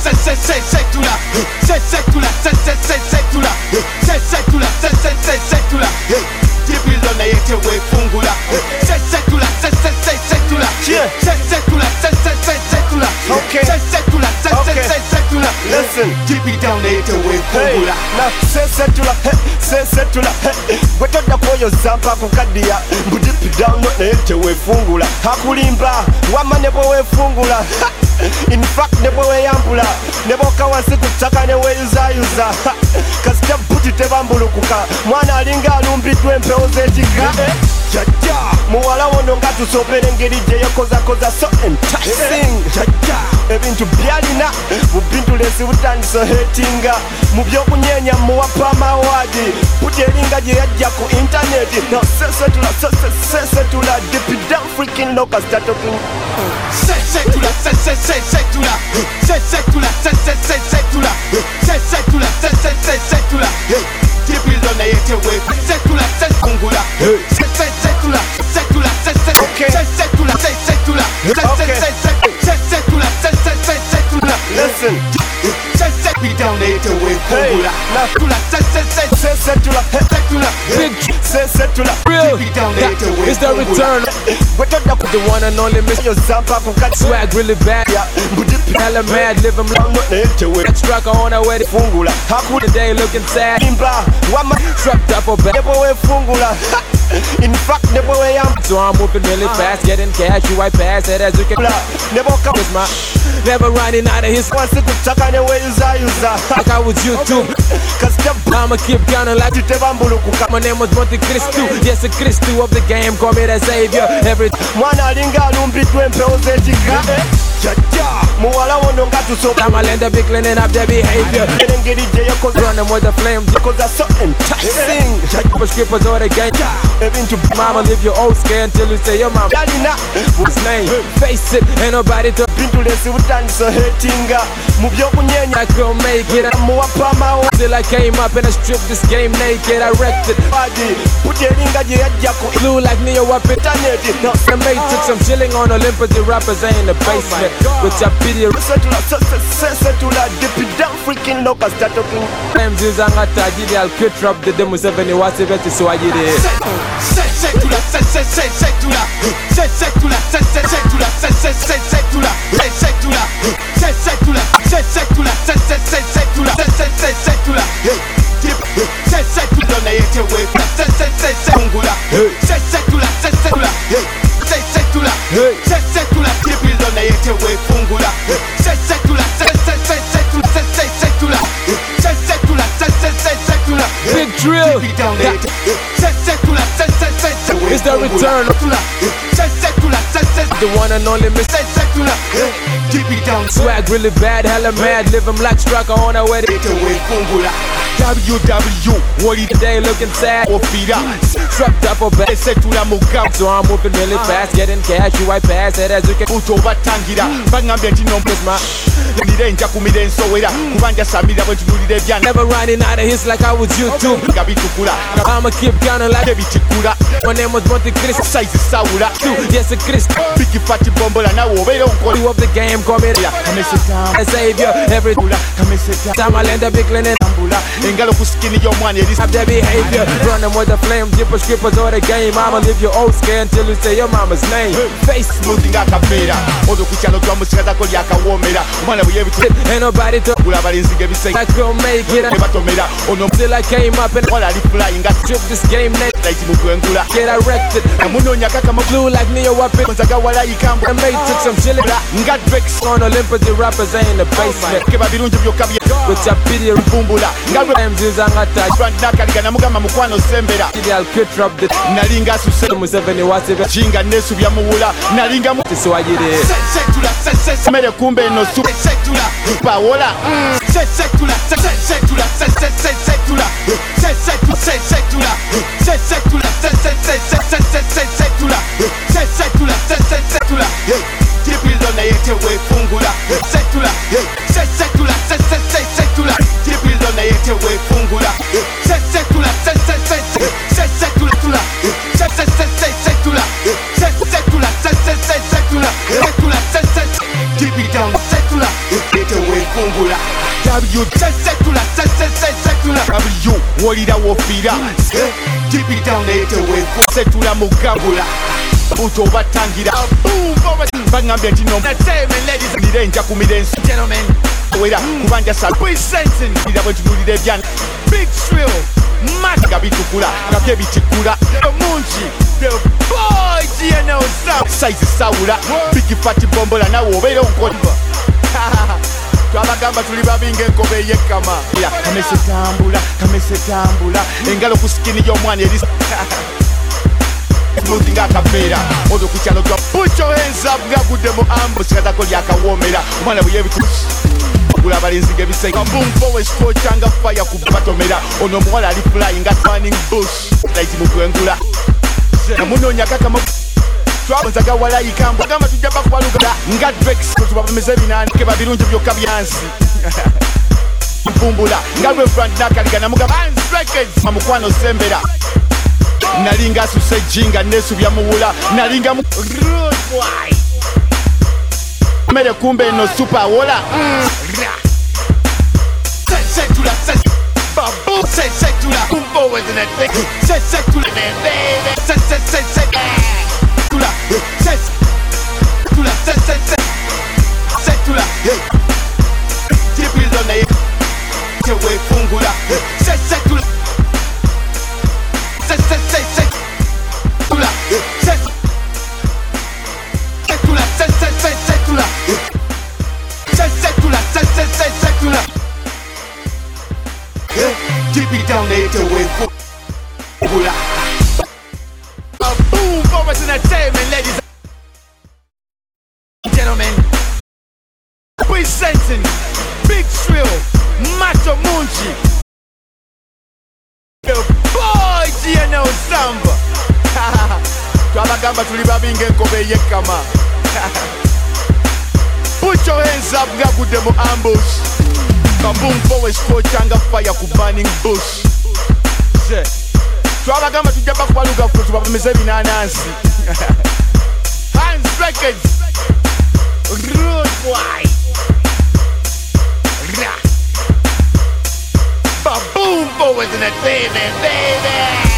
Listen, deep it down there to wait for you. Now, say setula. What on the boy Zampa Kukadia? But deep it down there to wait fungula. Hakulimba, one man never way fungula. In fact, never way ambula. Never can one sit to Taka the way user. Cause they put it Evambuluka. Mwana linga lumbi to impose Muwala wononga tusopere ngeri jeyo koza so enticing ebintu byalina mubintu lesi butandiso hatinga mubyo kunyenya muwapa mawadi putelinga je yajja ku internet no setula deep down freaking local start talking setula deep down there to wait setula kungula Listen, set me down there to wait for you. Real, it's the return. The one and only Mr. Zampa swag really bad. Hella mad, live him long. That struck on our way to Fungula. How could the day looking sad? Strapped up or back. In fact, never way I'm. So I'm moving really fast, getting cash. You I pass it as you can. Never come with my. Never running out of his. Once it took Taka the way user. Like I was you too. Cause I'ma keep counting like my name was Monte Cristo. Yes, a Cristo of the game. Call me the savior. Every Mwana linga lumbi to impose Muwala wononga tusopere I'm a lender be cleaning up their behavior. Run them with the flames because that's so enticing. Skippers or the game. Mama live your old scare until you say your mama. What's name? Face it, ain't nobody to bintu lesi butandiso hatinga mubyo kunyenya I could make it. muwapa mawa Till I came up and I stripped this game naked. I wrecked it. Putelinga je yajja ku Flew like Neo up in internet. the Matrix. I'm chilling on Olympus. The rappers ain't in the basement. Which I pity. Setula deep down freaking local start talking. MZs and Atagi, I'll cut up the demo 7 what's it better so I did it. Big drill. It's the return. The one and only Mr. Swag really bad, hella mad. Live him like Strucker on our wedding. WW, what is They looking sad. Strapped up or back. So I'm moving really fast, getting cash. You I pass it as you can. Never running out of his like I was you too. I'ma keep counting like my name was Monte Cristo. Yes, a Cristo. You of the game, call me the savior. Every time I land a big linen. Have their behavior. Run them with the flames. Dipper skippers or the game. I'ma leave your old scare until you say your mama's name. Face smoothing akapera odo kuchalo twa musikaza ko yakawomera mwana buyebitu ain't nobody to kula balinzige bisai I could make it. batomera ono Till I came up and wala ali flying strip this game naked. like mukwenkula Get erected. amunonya kaka Flew like Neo up in mzaga wala ikambo the Matrix. I'm chilling nga Drex on Olympus. The rappers ain't in the basement. keba birungi byokabye Which I pity. bumbula nga MZs and Atagi. brand nakalika mugamba mukwano sembera I'll cut up the nalinga suse demo 7 what's it better jinga nesu bya muwula nalinga mu so I did it. mere kumbe no su paola wolira wofira Deep it down etewefungula setula mugabula buto obatangira baŋambye nti nirenja ku mirensi wera kubanja saira bwe tunulira ebyana big thrill mati nga bitukula nga bye bitikula mungi the boy GNL sound size sawula big fat bombola nawe obeera onkodwa twabagamba tuli babinga enkobe ey'ekkama kamese tambula engalo ku sikini y'omwana eri smooth nga akaveera ozo ku kyalo twa put your hands up nga gudde mu ambush katako lyakawoomera omwana bwe yebitugula abalenzi ng'ebisenge boom forward scorchanga fire ku batomera ono omuwala ali flying nga turning bush light mu kwengula namunoonya kakama twabonzaga walayikambwa gamba tujja bakubaluga nga drex tubabameze ebinaanike babirungi byokka byansi mpumbula nga reverand nakaliga namugamba mukwano sembera nalinga asuse jinga nesubya muwula nalinga mere kumbe no super wola setula babu setula kumbo with an effect setula baby setula tipilo na yewe fungula setula Deep it down etewefungula boom for us entertainment, ladies and gentlemen. Presenting Big Thrill, Macho Munchi, the boy GNL Samba. Twabagamba tuli babinga enkobe ey'ekkama. Put your hands up nga gudde mu ambush. Kaboom forward scorchanga fire ku burning bush. Twabagamba tujja bakubaluga ffe tubabameze ebinaanansi. Hands records. Rude boy. Baboom forward in the baby.